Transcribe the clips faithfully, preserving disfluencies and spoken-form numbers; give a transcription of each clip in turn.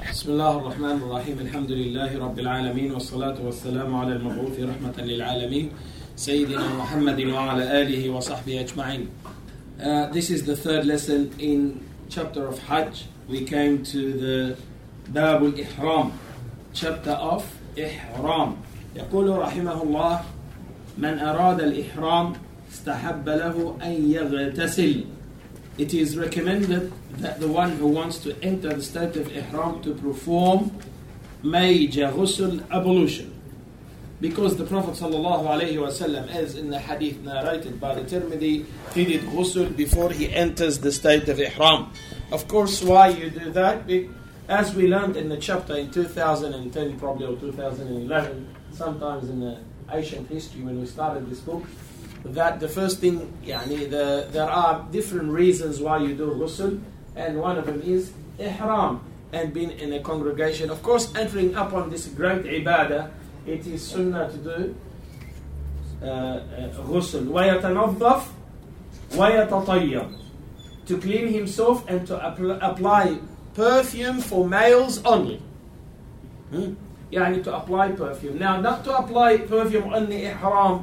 بسم الله الرحمن الرحيم الحمد لله رب العالمين والصلاة والسلام على المبعوث رحمة للعالمين سيدنا محمد وعلى آله وصحبه أجمعين. Uh, this is the third lesson in chapter of Hajj. We came to the باب الإحرام, chapter of إحرام. يقول رحمه الله: من أراد الإحرام استحب له أن يغتسل. It is recommended that the one who wants to enter the state of Ihram to perform major ghusl ablution. Because the Prophet ﷺ, as in the hadith narrated by the Tirmidhi, he did ghusl before he enters the state of Ihram. Of course, why you do that? As we learned in the chapter in two thousand ten probably, or two thousand eleven, sometimes in the ancient history when we started this book, that the first thing, yani the, there are different reasons why you do ghusl, and one of them is ihram, and being in a congregation. Of course, entering upon this great ibadah, it is sunnah to do uh, uh, ghusl. وَيَتَنَظَّفْ وَيَتَطَيَّبْ, to clean himself and to apply, apply perfume for males only. Hmm? Yani to apply perfume. Now, not to apply perfume on the ihram.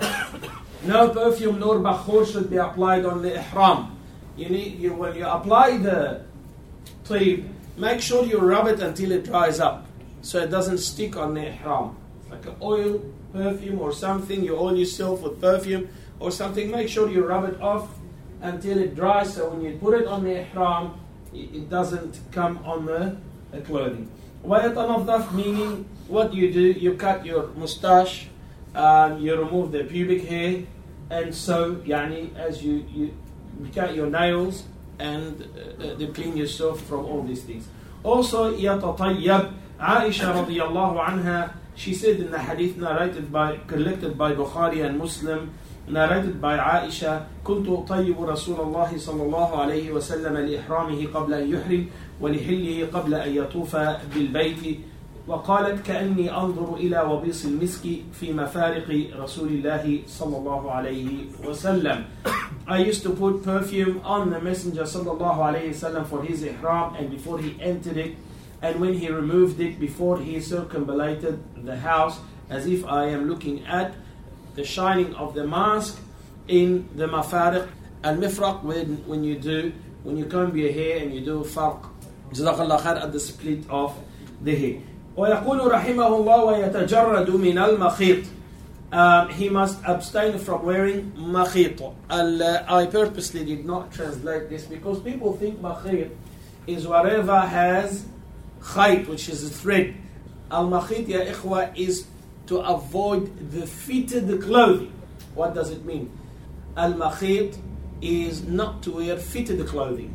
No perfume nor bakhur should be applied on the ihram. You need, you, when you apply the tayyib, make sure you rub it until it dries up, so it doesn't stick on the ihram. It's like an oil, perfume or something, you oil yourself with perfume or something, make sure you rub it off until it dries, so when you put it on the ihram, it, it doesn't come on the, the clothing. وَيَتَنَظَّفْ, meaning what you do, you cut your mustache, Um, you remove the pubic hair, and so yani, as you, you cut your nails and uh, you clean yourself from all these things. Also, يَتَطَيَّبْ, Aisha radiallahu anha, she said in the hadith narrated by, collected by Bukhari and Muslim, narrated by Aisha: كنت أطيب رسول الله صلى الله عليه وسلم لإحرامه قبل أن يحرم ولحله قبل أن يطوف بالبيت. وقالت: كأني أنظر إلى وبيص المسك في مفارق رسول الله صلى الله عليه وسلم. I used to put perfume on the Messenger صلى الله عليه وسلم for his ihram and before he entered it, and when he removed it, before he circumambulated the house, as if I am looking at the shining of the mask in the mafariq. Al-mifraq, when, when you do, when you comb your hair and you do farq, jazakallah khair, at the split of the hair. ويقول رحمه الله: ويتجرد من المخيط. Uh, he must abstain from wearing makhit. Uh, I purposely did not translate this because people think makhit is whatever has khayt, which is a thread. Al-makhit, ya ikhwa, is to avoid the fitted clothing. What does it mean? Al-makhit is not to wear fitted clothing,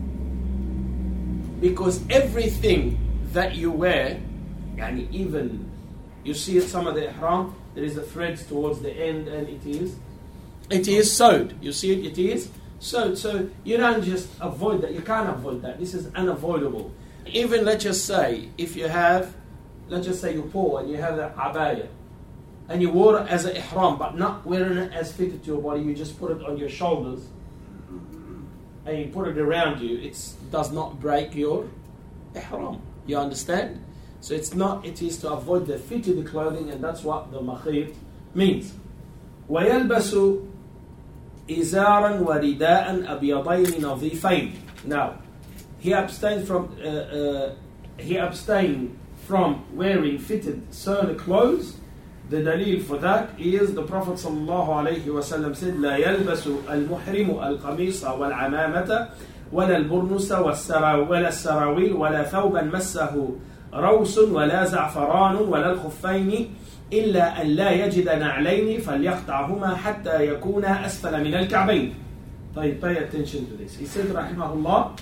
because everything that you wear, and even you see it, some of the ihram, there is a thread towards the end, and it is it is sewed. You see it, it is sewed. So you don't just avoid that. You can't avoid that. This is unavoidable. Even let's just say, if you have, let's just say you're poor and you have the abaya, and you wore it as an ihram, but not wearing it as fitted to your body, you just put it on your shoulders and you put it around you, it does not break your ihram. You understand? So it's not, it is to avoid the fitted clothing, and that's what the makhit means. وَيَلْبَسُ إِزَارًا وَرِدَاءً أَبْيَضَيْنِ نَظِيفَيْنِ. Now, he abstained from uh, uh, he abstained from wearing fitted sewn clothes. The dalil for that is the Prophet sallallahu alaihi wasallam said: لا يلبس المحرم القميص والعمامة ولا البرنس ولا السراويل ولا ثوبا مسه روس ولا زعفران ولا الخفين إلا أن لا يجد نعلين فليقطعهما حتى يكون أسفل من الكعبين. طيب, pay attention to this. He said rahimahullah,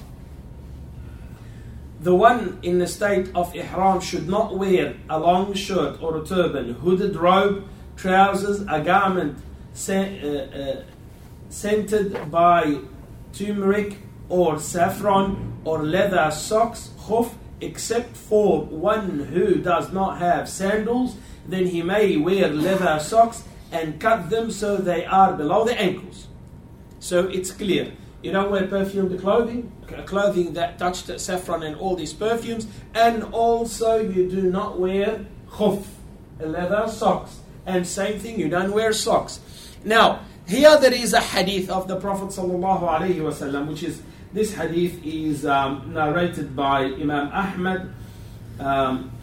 the one in the state of ihram should not wear a long shirt or a turban, hooded robe, trousers, a garment scent, uh, uh, scented by turmeric or saffron, or leather socks, khuf, except for one who does not have sandals. Then he may wear leather socks and cut them so they are below the ankles. So it's clear. You don't wear perfumed clothing, clothing that touched saffron and all these perfumes. And also you do not wear khuf, leather socks. And same thing, you don't wear socks. Now, here there is a hadith of the Prophet sallallahu alaihi wasallam, which is, this hadith is um, narrated by Imam Ahmad. Um,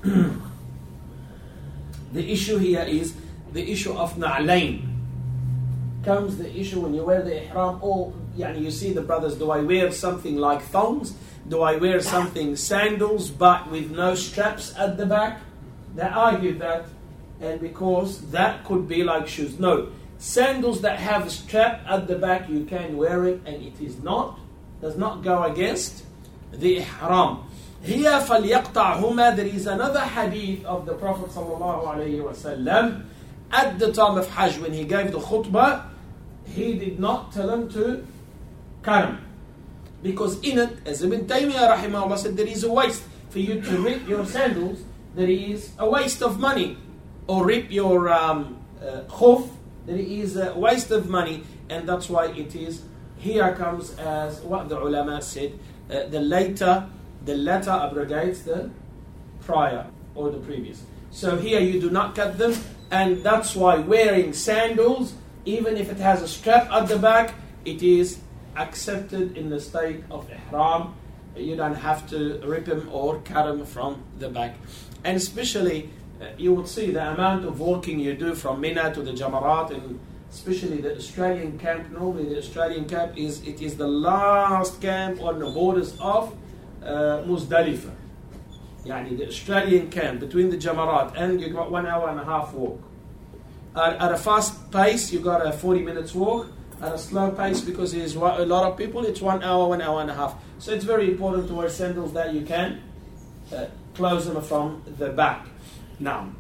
the issue here is the issue of na'lain. Comes the issue when you wear the ihram, or yani you see the brothers, do I wear something like thongs? Do I wear something sandals but with no straps at the back? They argue that, and because that could be like shoes. No, sandals that have a strap at the back, you can wear it, and it is not, does not go against the ihram. Here, فَلْيَقْطَعْهُمَا, there is another hadith of the Prophet sallallahu alayhi wa sallam. At the time of Hajj, when he gave the khutbah, he did not tell them to cut them. Because in it, as Ibn Taymiyyah rahimahullah said, there is a waste. For you to rip your sandals, there is a waste of money. Or rip your um, uh, khuf, there is a waste of money. And that's why it is, here comes as what the ulama said, uh, the later, the latter abrogates the prior or the previous. So here you do not cut them. And that's why wearing sandals, even if it has a strap at the back, it is accepted in the state of ihram. You don't have to rip them or cut them from the back. And especially, uh, you would see the amount of walking you do from Mina to the Jamarat, and especially the Australian camp. Normally the Australian camp is, it is the last camp on the borders of uh, Muzdalifah. Yani the Australian camp between the Jamarat, and you got one hour and a half walk. Uh, at a fast pace, you got a forty minutes walk. At a slow pace, because there's a lot of people, it's one hour, one hour and a half. So it's very important to wear sandals that you can uh, close them from the back. Now,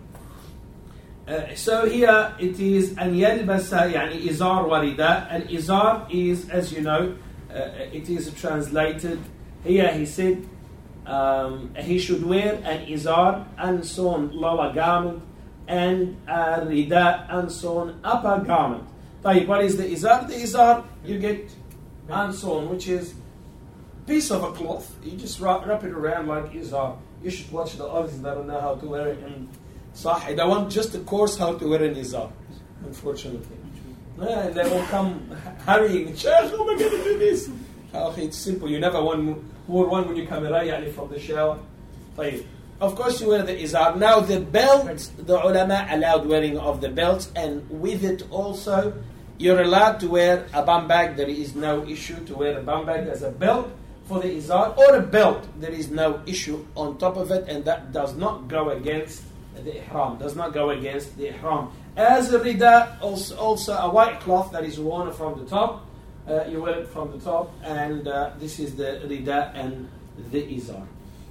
uh, so here it is an yalbasa, yani izar warida. And izar is, as you know, uh, it is translated. Here he said, Um, he should wear an izar, unsewn lower garment, and a rida, unsewn upper garment. What is the izar? The izar, you get unsewn, which is piece of a cloth. You just wrap, wrap it around like izar. You should watch the others that don't know how to wear it in Sahih. They want just a course how to wear an izar, unfortunately. Yeah, they will come hurrying. Sheikh, how am I going to do this? Okay, it's simple. You never won, wore one when you come in from the shower. Of course, you wear the izar. Now, the belt, the ulama allowed wearing of the belts, and with it also, you're allowed to wear a bum bag. There is no issue to wear a bum bag as a belt for the izar, or a belt. There is no issue on top of it, and that does not go against the ihram. Does not go against the ihram. As a rida, also, also a white cloth that is worn from the top. Uh, you wear it from the top, and uh, this is the rida and the izar.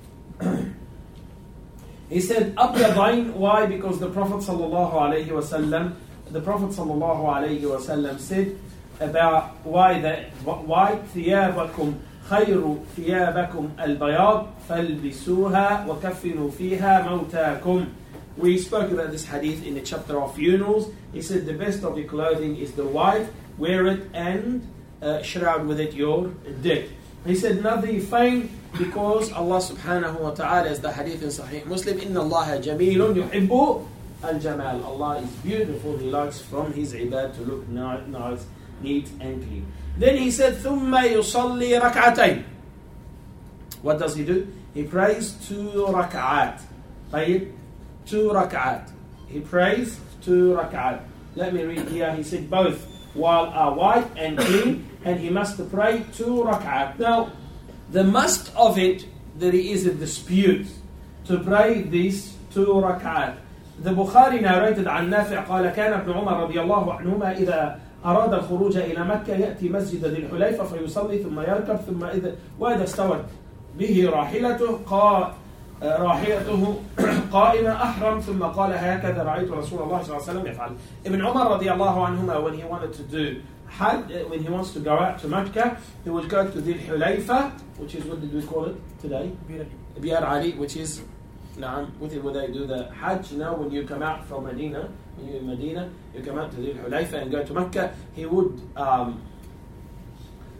He said, Abyadain, why? Because the Prophet sallallahu alaihi wasallam, the Prophet sallallahu alaihi wasallam said about why that why ثيابكم خير ثيابكم البياض فالبسوها وكفنوا فيها موتاكم. We spoke about this hadith in the chapter of funerals. He said the best of your clothing is the white, wear it and uh, shroud with it your dead. He said نظيفين, because Allah subhanahu wa ta'ala, as the hadith in Sahih Muslim, إن الله جميل يحب الجمال. Allah is beautiful, He likes from His ibad to look nice, neat and clean. Then he said ثم يصلي ركعتين. What does he do? He prays two rak'at. طيب, two rak'at. He prays two rak'at. Let me read here. He said both while are white and clean, and he must pray two rak'at. Now, the must of it, there is a dispute to pray these two rak'at. The Bukhari narrated عن نافع قال كان ابن عمر رضي الله عنهما إذا أراد الخروج إلى مكة يأتي مسجد ذي الحليفة فيصلي ثم يركب ثم إذا وإذا استوت به راحلته قال راحلته قائمة أحرم ثم قال هكذا رأيت رسول الله صلى الله عليه وسلم يفعل. Ibn Umar رضي الله عنهما, when he wanted to do Hajj, when he wants to go out to Mecca, he would go to Dhul Hulayfa, which is, what did we call it today? Biyar Ali, which is, naam, what would they do? The Hajj, you know, when you come out from Medina, when you're in Medina, you come out to Dhul Hulayfa and go to Mecca, he would um,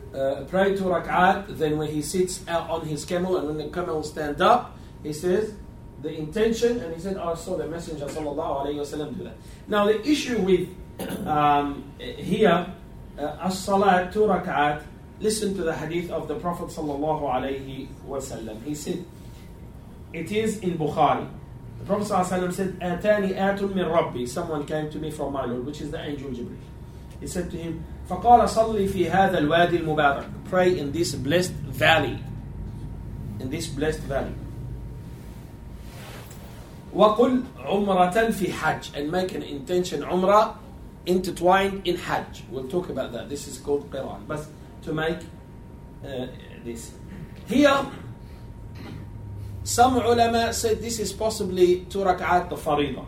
uh, pray two rak'at, then when he sits out on his camel and when the camel stands up, he says the intention, and he said, I saw the Messenger sallallahu alayhi wa sallam do that. Now the issue with um, here, uh, as-salat, two rak'at, listen to the hadith of the Prophet sallallahu alayhi wa sallam. He said, it is in Bukhari. The Prophet sallallahu alayhi wa sallam said, Atani atun min Rabbi. Someone came to me from my Lord, which is the angel Jibreel. He said to him, فَقَالَ صَلِّ فِي هَذَا الْوَادِ الْمُبَارَكِ. Pray in this blessed valley. In this blessed valley. وَقُلْ عُمْرَةً فِي حَجٍّ. And make an intention umrah intertwined in Hajj. We'll talk about that. This is called Qiran. But to make uh, this. Here, some ulama said this is possibly two rak'at the farida.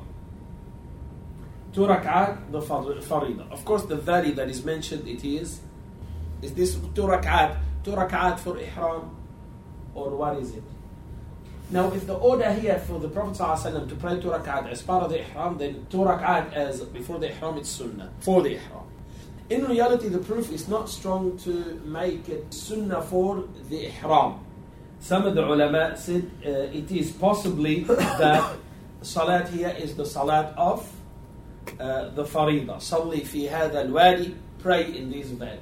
Two rak'at the farida. Of course, the valley that is mentioned, it is, is this two rak'at, two rak'at for ihram, or what is it? Now, if the order here for the Prophet ﷺ to pray two rak'at as part of the ihram, then two rak'at as before the ihram, it's sunnah, for the ihram. In reality, the proof is not strong to make it sunnah for the ihram. Some of the ulama said uh, it is possibly that salat here is the salat of uh, the farida. Salli fi hadha al-wadi, pray in this valley.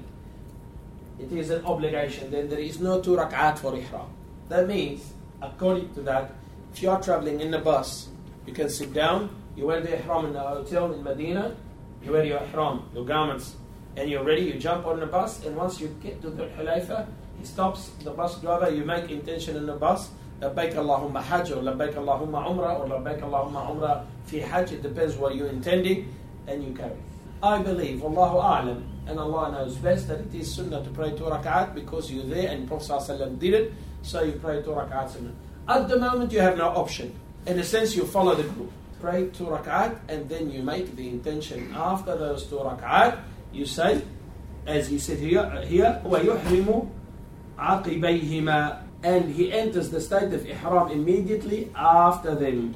It is an obligation. Then there is no two rak'at for ihram. That means, according to that, if you are traveling in the bus, you can sit down, you wear the ihram in the hotel in Medina, you wear your ihram, your garments, and you're ready, you jump on the bus, and once you get to the Hulayfa, he stops the bus driver, you make intention in the bus, labbaik Allahumma hajj, or labbaik Allahumma umrah, or labbaik Allahumma umrah fi hajj, it depends what you're intending, and you carry. I believe, Allahu a'lam, and Allah knows best, that it is sunnah to pray two rak'at because you're there and Prophet ﷺ did it, so you pray two rak'at sunnah. At the moment you have no option. In a sense you follow the group. Pray two rak'at and then you make the intention after those two rak'at, you say, as he said here, here وَيُحْرِمُ عَقِبَيْهِمَا, and he enters the state of ihram immediately after them,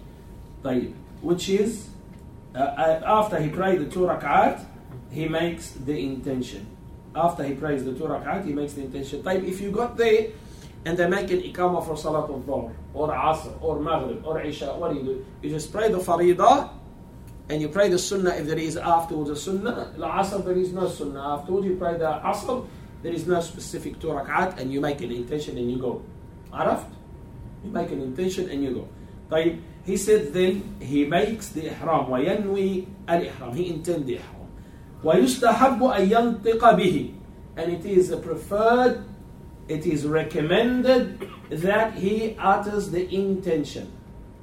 which is uh, after he prayed the two rak'at, he makes the intention. After he prays the two rak'at, he makes the intention. If you got there and they make an iqamah for salat al-dhuhr or asr or maghrib or isha, what do you do? You just pray the faridah and you pray the sunnah if there is afterwards a sunnah. Al-asr, there is no sunnah afterwards. You pray the asr, there is no specific two rak'at, and you make an intention and you go. Araft? You make an intention and you go. طيب, he said then he makes the ihram. وَيَنْوِي الْإِحْرَامِ. He intends the ihram. وَيُسْتَحَبُّ أَن يَنْطِقَ بِهِ. And it is preferred, it is recommended that he utters the intention.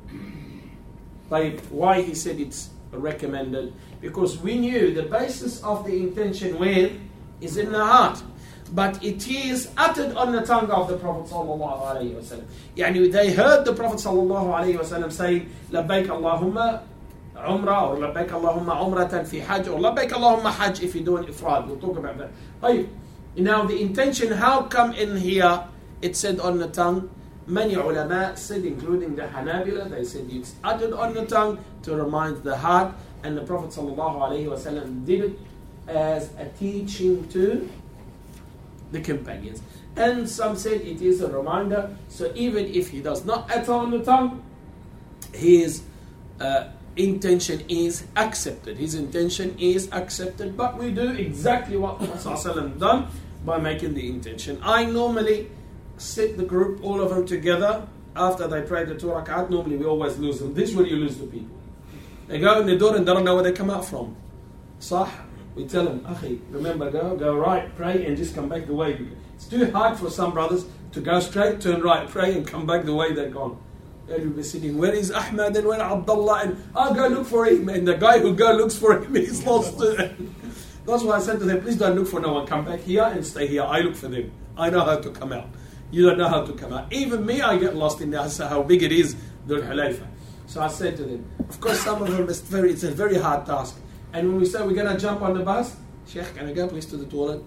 طيب, why he said it's recommended? Because we knew the basis of the intention where is in the heart. But it is uttered on the tongue of the Prophet sallallahu alaihi wasallam. Yani they heard the Prophet sallallahu alaihi wasallam saying, "Labbaik Allahumma umrah," or "Labbaik Allahumma umratan fi hajj," or "Labbaik Allahumma hajj" if you do an ifrad. We'll talk about that. Right. Now the intention, how come in here it said on the tongue? Many ulama said, including the Hanabila, they said it's uttered on the tongue to remind the heart, and the Prophet sallallahu alaihi wasallam did it as a teaching to the companions. And some said it is a reminder, so even if he does not utter on the tongue, his uh, intention is accepted. His intention is accepted, but we do exactly what Prophet ﷺ done by making the intention. I normally sit the group, all of them together, after they pray the two rak'at. Normally we always lose them. This is where you lose the people. They go in the door and they don't know where they come out from. Sah. We tell them, Akhi, remember, go, go right, pray, and just come back the way. It's too hard for some brothers to go straight, turn right, pray, and come back the way they're gone. They'll be sitting, where is Ahmad and where Abdullah? And I'll go look for him. And the guy who go looks for him, he's lost. That's why I said to them, please don't look for no one. Come back here and stay here. I look for them. I know how to come out. You don't know how to come out. Even me, I get lost in there. How big it is, Dhul Hulayfa. So I said to them, of course, some of them, it's, very, it's a very hard task. And when we say we're going to jump on the bus, Sheikh, can I go please to the toilet?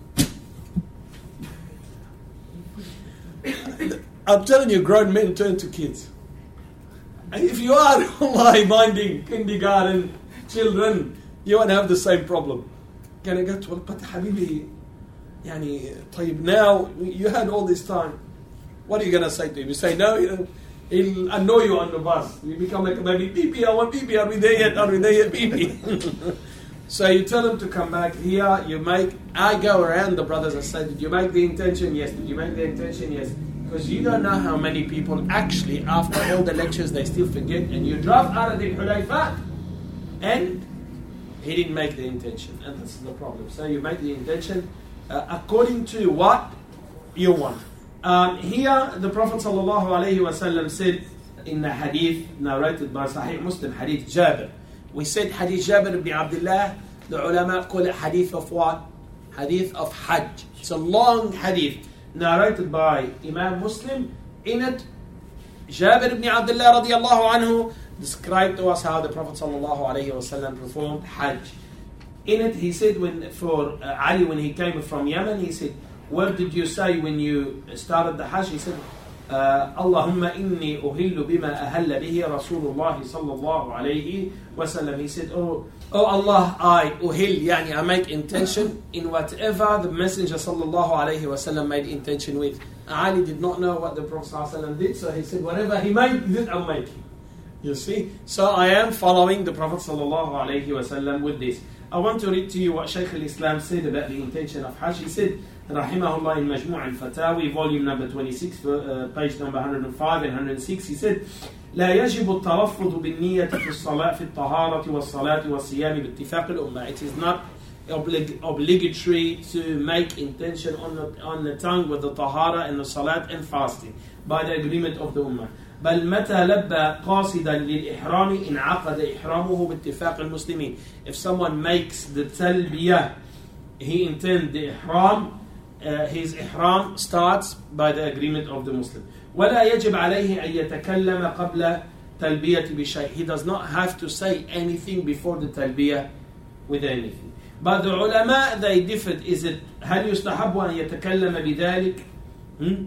I'm telling you, grown men turn to kids. And if you are online minding kindergarten children, you won't have the same problem. Can I go to the toilet? But Habibi, يعني, طيب, now you had all this time. What are you going to say to him? You say no, you know, he'll annoy you on the bus. You become like, maybe, Bibi, I want Bibi, are we there yet? Are we there yet, Bibi? So you tell him to come back here, you make, I go around the brothers and say, did you make the intention? Yes. Did you make the intention? Yes. Because you don't know how many people actually, after all the lectures, they still forget, and you drive out of the Hulayfa, and he didn't make the intention, and that's the problem. So you make the intention uh, according to what you want. Um, here, the Prophet ﷺ said in the hadith narrated by Sahih Muslim, hadith Jabir. We said hadith Jabir ibn Abdullah, the ulama call it hadith of what? Hadith of Hajj. It's a long hadith narrated by Imam Muslim. In it, Jabir ibn Abdullah radiallahu anhu described to us how the Prophet sallallahu alayhi wasallam performed Hajj. In it, he said, when for uh, Ali, when he came from Yemen, he said, what did you say when you started the Hajj? He said, Allahumma inni uhillu bima ahalla bihi Rasulullah sallallahu alayhi wasallam. He said, oh, oh Allah, I uhil, yani I make intention in whatever the Messenger sallallahu alayhi wasallam made intention with. Ali did not know what the Prophet sallallahu alayhi wasallam did, so he said, whatever he made, this I'll make. You see? So I am following the Prophet sallallahu alayhi wasallam with this. I want to read to you what Shaykh al-Islam said about the intention of Hajj. He said, Rahimahullah, in Majmu' al-Fatawi, volume number twenty-six, uh, page number one hundred five and one hundred six, he said, لا يجب التلفظ بالنية في الصلاة في الطهارة والصلاة والصيام باتفاق الأمة. It is not oblig- obligatory to make intention on the, on the tongue with the tahara and the salat and fasting by the agreement of the ummah. بل متى لبى قاصدا للإحرام انعقد إحرامه باتفاق المسلمين. If someone makes the talbiyah, he intends the ihram, uh, his ihram starts by the agreement of the Muslim. ولا يجب عليه أن يتكلم قبل تلبية بشيء. He does not have to say anything before the talbiyah with anything. But the ulama, they differed. Is it هل يستحب أن يتكلم بذلك? Hmm?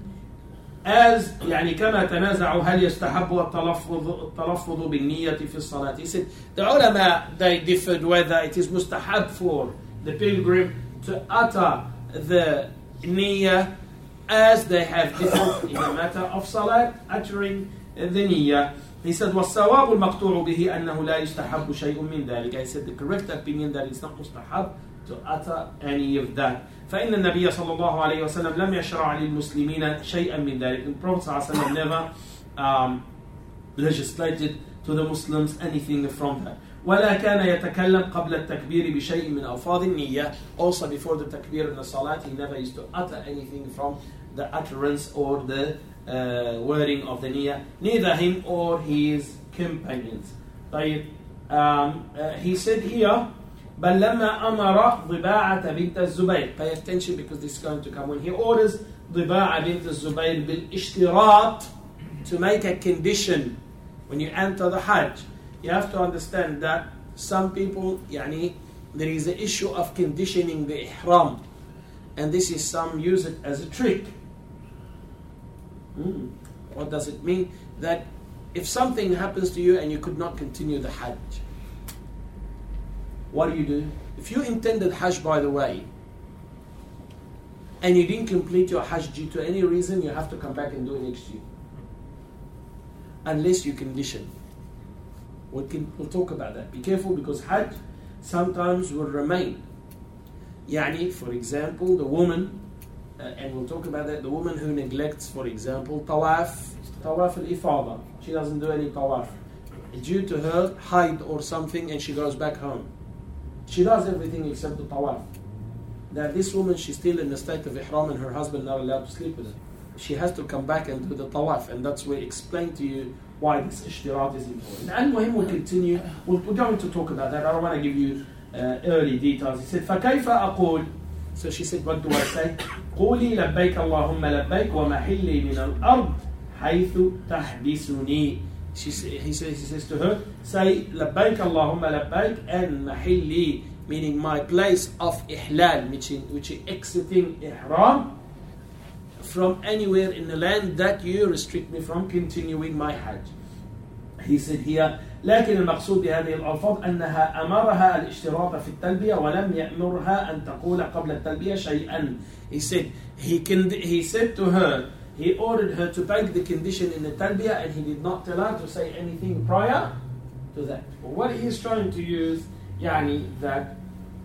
As يعني كما تنازعوا هل يستحب التلفظ التلفظ بالنية في الصلاة. He said the ulama, they differed whether it is mustahab for the pilgrim to utter the niyyah, as they have differed in the matter of salat, uttering the niyyah. He said والصواب المقطوع به أنه لا يستحب شيء من ذلك. He said the correct opinion that it's not mustahab to utter any of that. فإن النبي صلى الله عليه وسلم لم يشرع للمسلمين شيئا من ذلك. The Prophet صلى الله عليه وسلم never um, legislated to the Muslims anything from that. ولا كان يتكلم قبل التكبير بشيء من ألفاظ النية. Also before the takbir in the salat, he never used to utter anything from the utterance or the uh, wording of the niyyah, neither him or his companions. طيب, um, uh, he said here, بل لما أمر ضباعة بنت الزبير. Pay attention because this is going to come. When he orders ضباعة بنت الزبير بالاشتراط, to make a condition when you enter the Hajj, you have to understand that some people, يعني, there is an issue of conditioning the ihram, and this is, some use it as a trick. Hmm. What does it mean? That if something happens to you and you could not continue the Hajj, what do you do? If you intended Hajj, by the way, and you didn't complete your Hajj due to any reason, you have to come back and do it next year. Unless you condition. We'll, we'll talk about that. Be careful, because Hajj sometimes will remain. Yani, for example, the woman, uh, and we'll talk about that, the woman who neglects, for example, tawaf, tawaf al-ifada. She doesn't do any tawaf. Due to her haid or something, and she goes back home. She does everything except the tawaf. Now this woman, she's still in the state of ihram, and her husband not allowed to sleep with her. She has to come back and do the tawaf, and that's where I explain to you why this ishtirat is important. And Muhim will continue. We're going to talk about that. I don't want to give you uh, early details. He said, فَكَيْفَ أَقُولُ. So she said, what do I say? قُولِي لَبَّيْكَ اللَّهُمَّ لَبَّيْكَ وَمَحِلِّي مِنَ الْأَرْضِ حَيْثُ تَحْبِسُنِي. She say, he, says, he says to her, say, لَبَّيْكَ اللَّهُمَّ لَبَّيْكَ, and مَحِلِّي, meaning my place of ihlal, which is, which is exiting ihram, from anywhere in the land that you restrict me from continuing my Hajj. he said here لكن المقصود بهذه الألفاظ أنها أمرها الاشتراط في التلبية ولم يأمرها أن تقول قبل التلبية شيئا. He said he can he said to her, he ordered her to make the condition in the talbiyah, and he did not tell her to say anything prior to that. But what he's trying to use, يعني that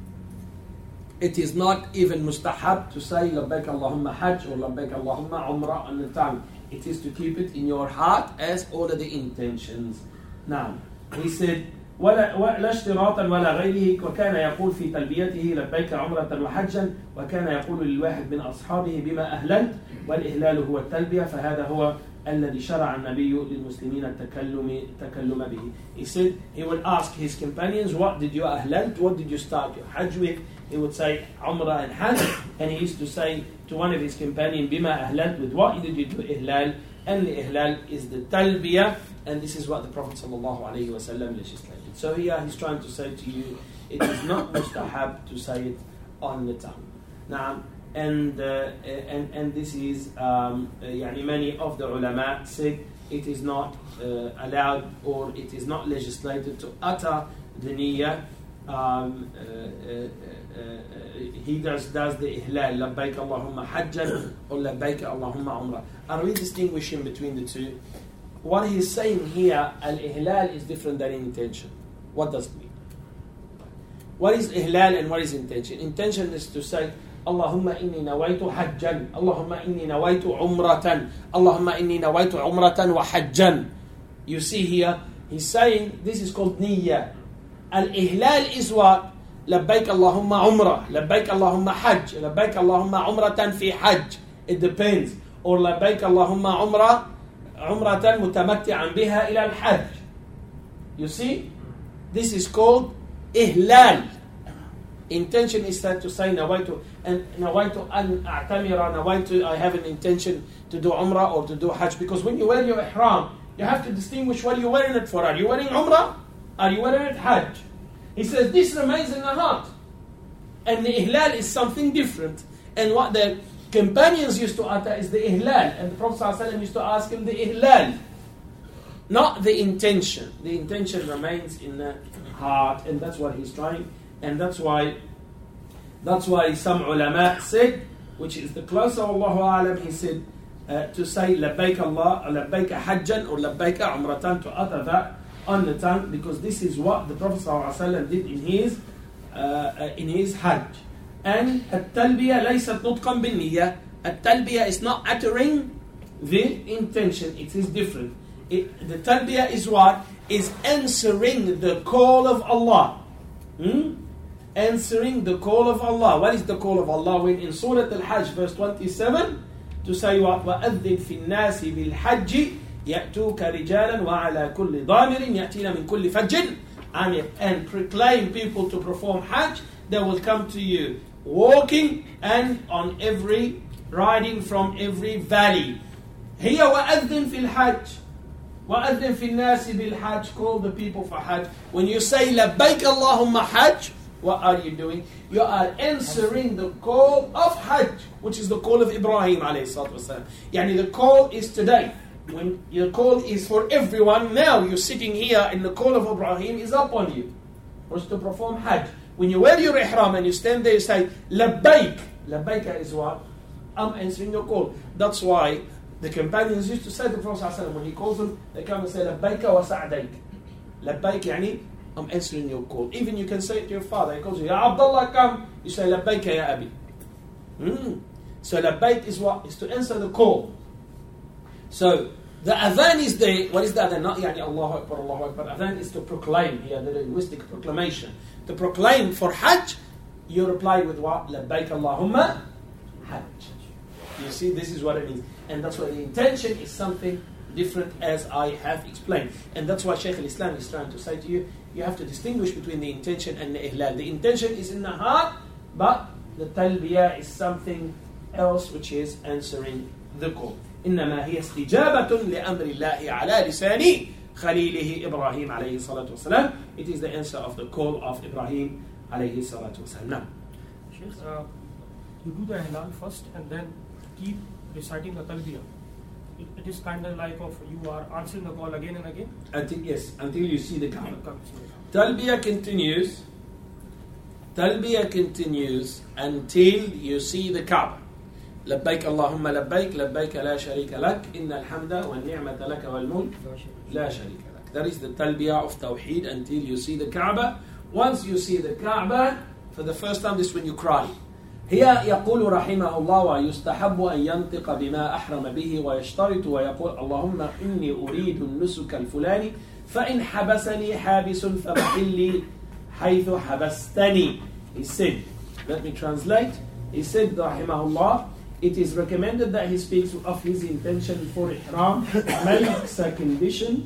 it is not even mustahab to say labbaik Allahumma hajj or labbaik Allahumma umrah on the tongue. It is to keep it in your heart as all of the intentions. Now, he said ولا لا اشتراطا ولا غيره، وكان يقول في تلبيته لبيك عمرة وحجا، وكان يقول للواحد من أصحابه بما أهللت، والإهلال هو التلبية، فهذا هو الذي شرع النبي للمسلمين التكلم تكلم به. He said he would ask his companions, what did you ahlalt, what did you start your hajj with? He would say Umrah and Hajj, and he used to say to one of his companions, bima ahlalt, with what did you do ihlal? And the ihlal is the talbiyah, and this is what the Prophet sallallahu alaihi wasallam legislated. So here he's trying to say to you, it is not mustahab to say it on the tongue. Now, and uh, and and this is um, يعني many of the ulama said it is not uh, allowed or it is not legislated to utter the niyyah. Um, uh, uh, uh, uh, he does does the ihlal labbaik Allahumma hajjan or labbaik Allahumma umrah. Are we distinguishing between the two? What he's saying here, al-ihlal is different than intention. What does it mean? What is ihlal and what is intention? Intention is to say Allahumma inni nawaitu hajjan, Allahumma inni nawaitu umratan, Allahumma inni nawaitu umratan wa hajjan. You see here, he's saying this is called niyyah. Al-ihlal is what? Labbaik Allahumma umrah, labbaik Allahumma hajj, labbaik Allahumma umratan fi hajj. It depends. Or labbaik Allahumma umrah, umratan mutamatti'an biha ila al-hajj. You see? This is called ihlal. Intention is that to say nawaitu and nawaitu an a'tamira, nawaitu I have an intention to do umrah or to do hajj. Because when you wear your ihram, you have to distinguish what you're wearing it for. Are you wearing umrah? Are you wearing it hajj? He says this remains in the heart. And the ihlal is something different. And what the companions used to utter is the ihlal. And the Prophet ﷺ used to ask him the ihlal. Not the intention. The intention remains in the heart. And that's what he's trying. And that's why that's why some ulama said, which is the closer Allahu A'lam, he said uh, to say labbaik Allah, labbaik hajjan or labbaik umratan, to utter that on the tongue, because this is what the Prophet ﷺ did in his uh, in his hajj. And at-talbiyah laysat nutqan bin-niyyah. At-talbiyah is not uttering the intention. It is different. It, the talbiyah is what? Is answering the call of Allah. Hmm? Answering the call of Allah. What is the call of Allah? When in Surah Al-Hajj verse twenty-seven, to say what? وَأَذِّنْ فِي النَّاسِ بِالْحَجِّ يَأْتُوكَ رِجَالًا وَعَلَى كُلِّ ضَامِرٍ يَأْتِينَ مِنْ كُلِّ فَجٍّ and proclaim people to perform Hajj. They will come to you walking and on every, riding from every valley. هي وَأَذِّنْ فِي الْحَجِّ وَأَذِّنْ فِي النَّاسِ بِالْحَجِّ. Call the people for Hajj. When you say لَبَّيْكَ اللَّهُمَّ Hajj, what are you doing? You are answering the call of Hajj, which is the call of Ibrahim alayhi salatu wasalam. Yani the call is today. When your call is for everyone, now you're sitting here and the call of Ibrahim is up on you. Was to perform Hajj. When you wear your ihram and you stand there, you say, Labbaik. Labbaik is what? I'm answering your call. That's why the companions used to say to the Prophet ﷺ, when he calls them, they come and say, Labbaik wa sa'daik. Labbaik, yani, I'm answering your call. Even you can say it to your father. He calls you, Ya Abdullah, come. You say, Labbaik ya Abi. Mm. So Labbaik is what? Is to answer the call. So the adhan is the, what is the adhan? Not yani Allahu Akbar, Allahu Akbar. Adhan is to proclaim here, the linguistic proclamation. To proclaim for Hajj, you reply with what? Labbaik Allahumma Hajj. You see, this is what it means. And that's why the intention is something different, as I have explained. And that's why Shaykh al-Islam is trying to say to you, you have to distinguish between the intention and the ihlal. The intention is in the heart, but the talbiyah is something else, which is answering the call. إنما هي استجابة لأمر الله على لسان خليله إبراهيم عليه الصلاة والسلام. It is the answer of the call of Ibrahim عليه الصلاة والسلام. Now, uh, you do the ihlal first and then keep reciting the talbiyah. it is kind of like of you are answering the call again and again? Until, yes, until you see the Kaaba. Talbiyah continues. Talbiyah continues until you see the Kaaba. لبيك اللهم لبيك لبيك لا شريك لك إن الحمد والنعمة لك والملك لا شريك لك. That is the talbiyah of Tawheed until you see the Kaaba. Once you see the Kaaba, for the first time, this is when you cry. هي يقول رحمه الله ويستحب أن ينطق بما أحرم به ويشترط ويقول اللهم إني أريد النسك الفلاني فإن حبسني حابس فمحلي حيث حبستني. He said, let me translate. He said رحمه الله, it is recommended that he speaks of his intention for ihram, makes a condition,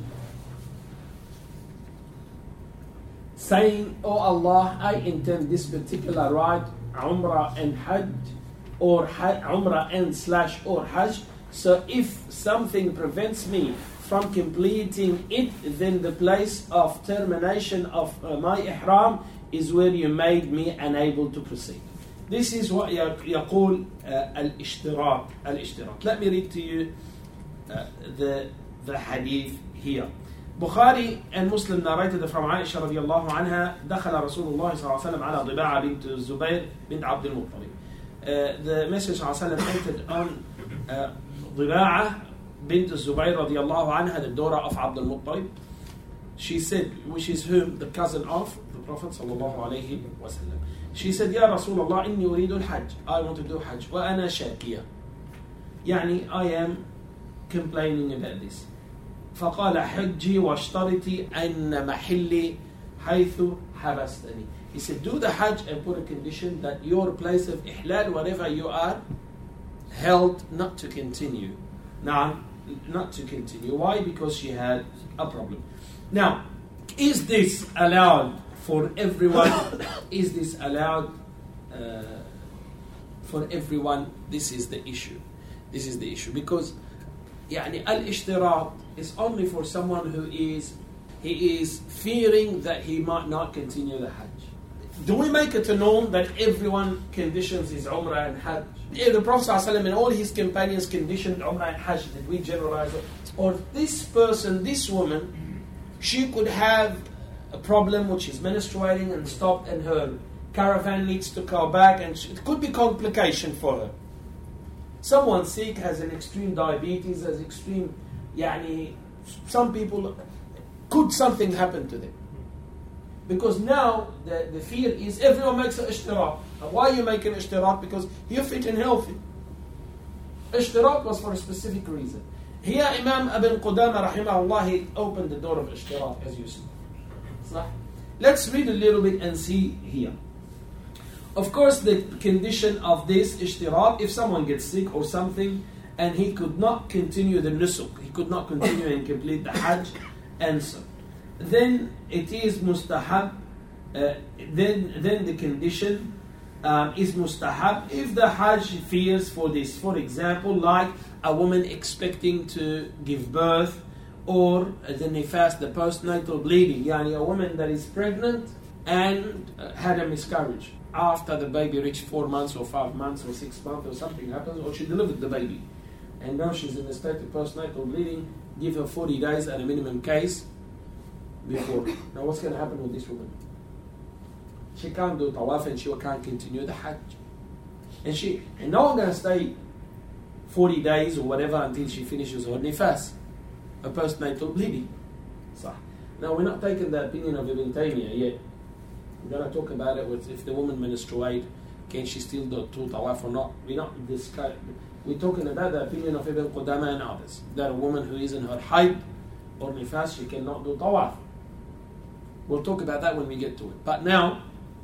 saying, oh Allah, I intend this particular rite, Umrah and Hajj, or Umrah and slash or Hajj. So if something prevents me from completing it, then the place of termination of uh, my ihram is where you made me unable to proceed. This is what يقول الاشتراط الاشتراط. Let me read to you uh, the the hadith here. Bukhari and Muslim narrated from Aisha رضي الله عنها دخل رسول الله صلى الله عليه وسلم على ضباعة بنت الزبير بنت عبد المطلب. Uh, the Messenger صلى الله عليه وسلم entered on uh, ضباعة بنت الزبير رضي الله عنها, the daughter of Abd al-Muttalib. She said, which is whom? The cousin of the Prophet صلى الله عليه وسلم. She said, يا رسول الله إني أريد الحج. I want to do Hajj. وأنا شاكية. يعني I am complaining about this. فقال حجي واشترطي أن محلي حيث حبستني. He said, do the Hajj and put a condition that your place of ihlal, wherever you are, held not to continue. Now, not to continue. Why? Because she had a problem. Now, is this allowed for everyone? Is this allowed uh, for everyone? This is the issue. This is the issue. Because يعني al-ishtirat is only for someone who is he is fearing that he might not continue the Hajj. Do we make it a norm that everyone conditions his Umrah and Hajj? Yeah, the Prophet ﷺ and all his companions conditioned Umrah and Hajj. Did we generalize it? Or this person, this woman, she could have a problem which is menstruating and stopped, and her caravan needs to go back, and she, it could be complication for her. Someone sick has an extreme diabetes, has extreme, yani, some people, could something happen to them? Because now the, the fear is everyone makes an ishtirak. And why you make an ishtirak? Because you're fit and healthy. Ishtirak was for a specific reason. Here Imam Ibn Qudama rahimahullah, he opened the door of ishtirak, as you see. Let's read a little bit and see here. Of course, the condition of this ishtirak, if someone gets sick or something and he could not continue the nusuk, he could not continue and complete the Hajj and so, then it is mustahab, uh, then, then the condition um, is mustahab if the Hajj fears for this. For example, like a woman expecting to give birth, or the nifas, the postnatal bleeding, yani a woman that is pregnant and uh, had a miscarriage. After the baby reached four months or five months or six months or something happens, or she delivered the baby, and now she's in a state of postnatal bleeding, give her forty days at a minimum case before. Now what's going to happen with this woman? She can't do tawaf and she can't continue the Hajj. And she, and no one going to stay forty days or whatever until she finishes her nifas, a postnatal bleeding. So, now we're not taking the opinion of Ibn Taymiyyah yet. We're going to talk about it with if the woman menstruate, can she still do, do tawaf or not? We're not discussing. We're talking about the opinion of Ibn Qudama and others, that a woman who is in her haid or nifas, she cannot do tawaf. We'll talk about that when we get to it. But now,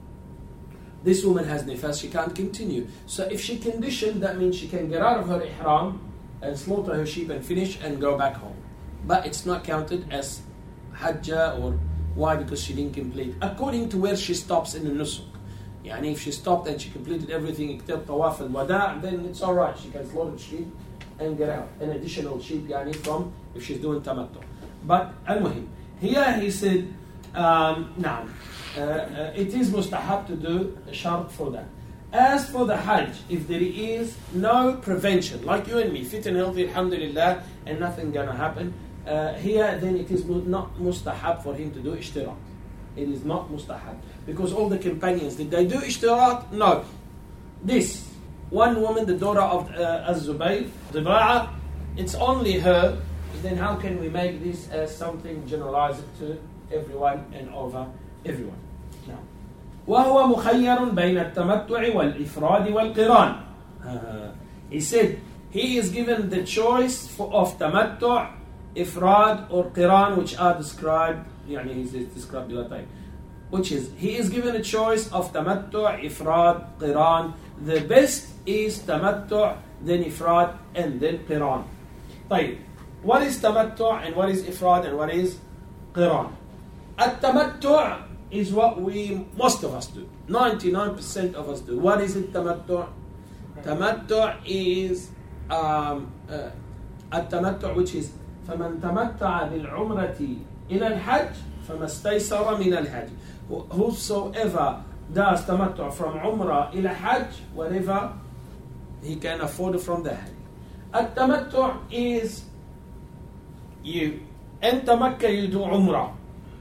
this woman has nifas, she can't continue. So if she conditioned, that means she can get out of her ihram and slaughter her sheep and finish and go back home. But it's not counted as hajjah, or why? Because she didn't complete. According to where she stops in the nusuk. Yani if she stopped and she completed everything except tawaf and wada', then it's alright. She can slaughter sheep and get out. An additional sheep, yani from if she's doing tamattu. But al-muhim, here he said, Um, now, uh, uh, it is mustahab to do a shart for that. As for the Hajj, if there is no prevention, like you and me, fit and healthy, alhamdulillah, and nothing gonna happen, uh, here then it is not mustahab for him to do ishtirak. It is not mustahab. Because all the companions, did they do ishtirak? No. This, one woman, the daughter of uh, Az-Zubayr, Riba'a, it's only her, then how can we make this as something generalized to everyone and over everyone? Now, وهو مخير بين التمتع والإفراد والقران. Uh, he said he is given the choice for, of tamattu', ifrad or qiran, which are described, يعني he is described bila time, which is he is given a choice of tamattu', ifrad, qiran. The best is tamattu', then ifrad, and then qiran. طيب, what is tamattu' and what is ifrad and what is qiran? At-tamattu' is what we, most of us do. ninety-nine percent of us do. What is it, tamattu'? Tamattu' is um, uh, at-tamattu', which is فَمَنْ تَمَتَّعَ بِالْعُمْرَةِ إِلَى الْحَجِّ فَمَا اسْتَيْسَرَ مِنَ الْحَجِّ. Whosoever does tamattu' from Umrah ila Hajj, whatever he can afford from the Hajj. At-tamattu' is you enter Makkah, you do Umrah.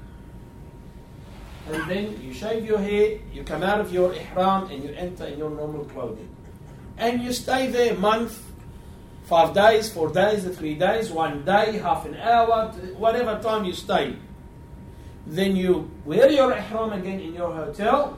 And then you shave your hair, you come out of your ihram and you enter in your normal clothing. And you stay there a month, five days, four days, three days, one day, half an hour, whatever time you stay. Then you wear your ihram again in your hotel.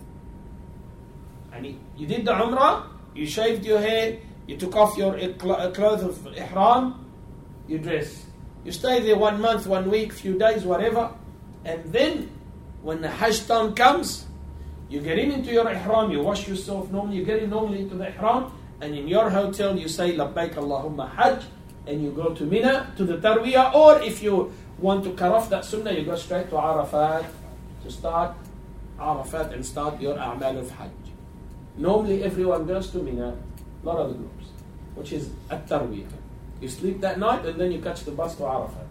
And you did the Umrah, you shaved your hair, you took off your clothes of ihram, you dress. You stay there one month, one week, few days, whatever. And then when the Hajj time comes, you get in into your ihram, you wash yourself normally, you get in normally into the ihram, and in your hotel you say Labbaik Allahumma Hajj, and you go to Mina, to the Tarwiyah, or if you want to cut off that sunnah, you go straight to Arafat, to start Arafat and start your A'mal of Hajj. Normally everyone goes to Mina, a lot of the groups, which is at Tarwiyah. You sleep that night and then you catch the bus to Arafat.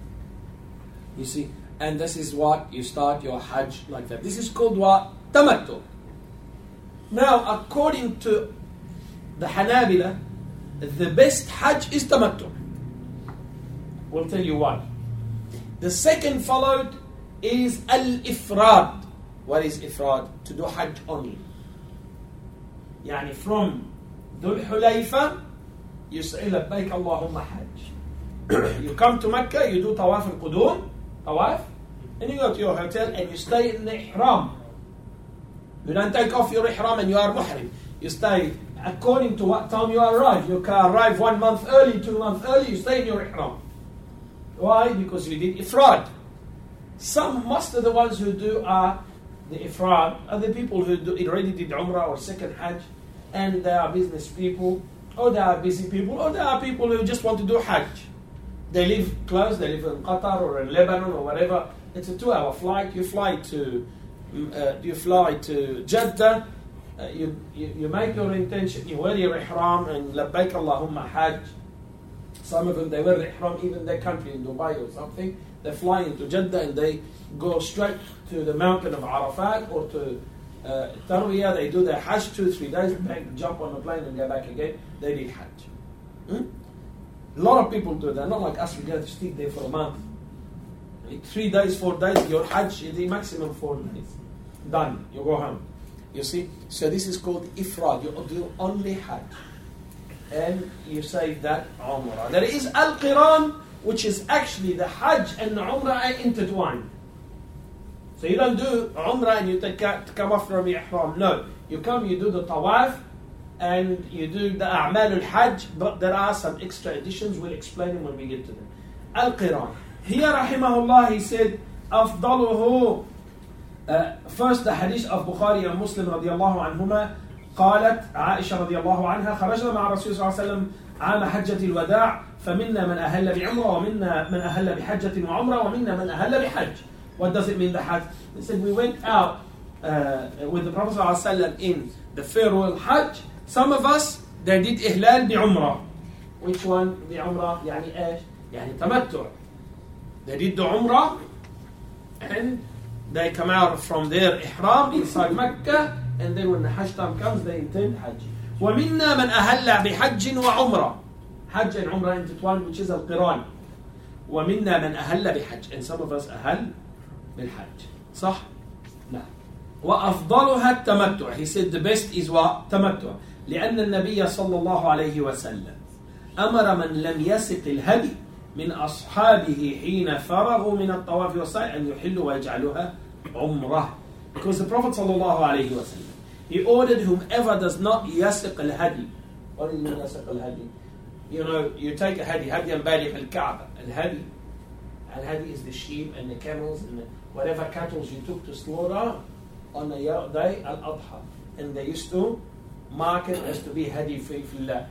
You see, and this is what you start your Hajj like that. This is called what? Tamattu. Now, according to the Hanabila, the best Hajj is Tamattu. We'll tell you why. The second followed is Al-Ifrad. What is Ifrad? To do Hajj only. Yani from Dhul Hulayfa, you say Labbaik Allahumma Hajj. You come to Mecca, you do Tawaf al-Qudum, Tawaf, and you go to your hotel and you stay in the Ihram. You don't take off your Ihram and you are Muhrim. You stay according to what time you arrive. You can arrive one month early, two months early, you stay in your Ihram. Why? Because you did Ifrad. Some, most of the ones who do are the Ifrad are the people who do, already did Umrah or second Hajj, and they are business people, or they are busy people, or they are people who just want to do Hajj. They live close, they live in Qatar or in Lebanon or whatever. It's a two-hour flight. You fly to, uh, you fly to Jeddah. Uh, you, you you make your intention. You wear your ihram and Labbaik Allahumma Hajj. Some of them they wear the ihram even in their country in Dubai or something. They fly into Jeddah and they go straight to the mountain of Arafat or to uh, Tarwiyah. They do their Hajj two, three days, back, jump on the plane and go back again. They did Hajj. Hmm? A lot of people do that. Not like us, we go to stay there for a month. Three days, four days, your Hajj is the maximum four days. Done. You go home. You see? So this is called Ifrad. You do only Hajj. And you say that Umrah. There is Al-Qiran, which is actually the Hajj and the Umrah are intertwined. So you don't do Umrah and you take, come off from your Ihram. No. You come, you do the Tawaf, and you do the A'mal al-Hajj, but there are some extra additions. We'll explain them when we get to them. Al-Qiran. Here, rahimahullah, he said, أفضله uh, first the hadith of Bukhari and Muslim رضي الله عنهما قالت عائشة رضي الله عنها خرجنا مع الرسول صلى الله عليه وسلم عام حجة الوداع فمنا من أهل بعمرة ومنا من أهل بحجة وعمرة ومنا من أهل بحج. What does it mean, the Hajj? He said we went out uh, with the Prophet صلى الله عليه وسلم in the farewell Hajj. Some of us they did إهلال بعمرة. Which one? بعمرة يعني إيش؟ يعني تمتع. They did the Umrah and they come out from their Ihram inside Mecca and then when the Hajj time comes, they intend Hajj. وَمِنَّا مَنْ أَهَلَّ بِحَجٍّ وَعُمْرَةٍ. Hajj and Umrah intertwined, which is al-Qiran. وَمِنَّا مَنْ أَهَلَّ بِحَجٍّ. And some of us أهل بالحج. صح؟ نعم. وأفضلها التمتع. He said the best is what? تمتع. لأن النبي صلى الله عليه وسلم أمر من لم يسق الهدي من أصحابه حين فرغوا من الطواف والسعي أن يحلوا ويجعلوها عمرة. Because the Prophet صلى الله عليه وسلم, he ordered whomever does not يسق الهدي. What do you mean يسق الهدي? You know, you take a hadi, hadi al-bali al-Kaaba. Al-hadi, al-hadi is the sheep and the camels and the, whatever cattle you took to slaughter on the day al-Adha. And they used to mark it as to be hadi fi fillah.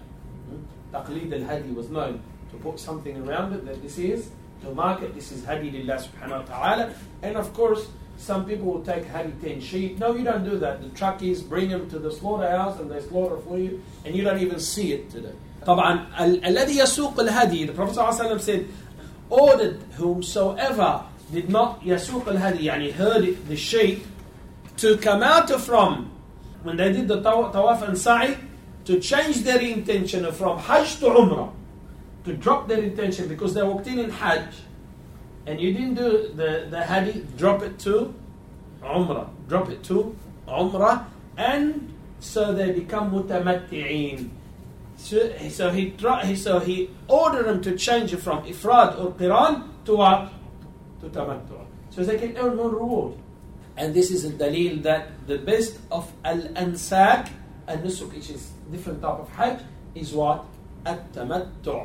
Taqleed al-hadi was known to put something around it that this is, to mark it, this is hadi lillah subhanahu wa ta'ala. And of course, some people will take hadi ten sheep. No, you don't do that. The truckies bring them to the slaughterhouse and they slaughter for you, and you don't even see it today. طبعا الذي يسوق الهدي, the Prophet ﷺ said, ordered whomsoever did not يسوق الهدي, يعني herd the sheep, to come out from, when they did the tawaf and sa'i, to change their intention from Hajj to Umrah, to drop their intention, because they walked in in Hajj and you didn't do the, the hadi, drop it to Umrah, drop it to Umrah, and so they become mutamatti'een. So, so he so he ordered them to change it from ifrad or qiran to what? To tamattu. So they can earn more reward. And this is a dalil that the best of al-ansak and nusuk, which is different type of hajj, is what? At-tamattu.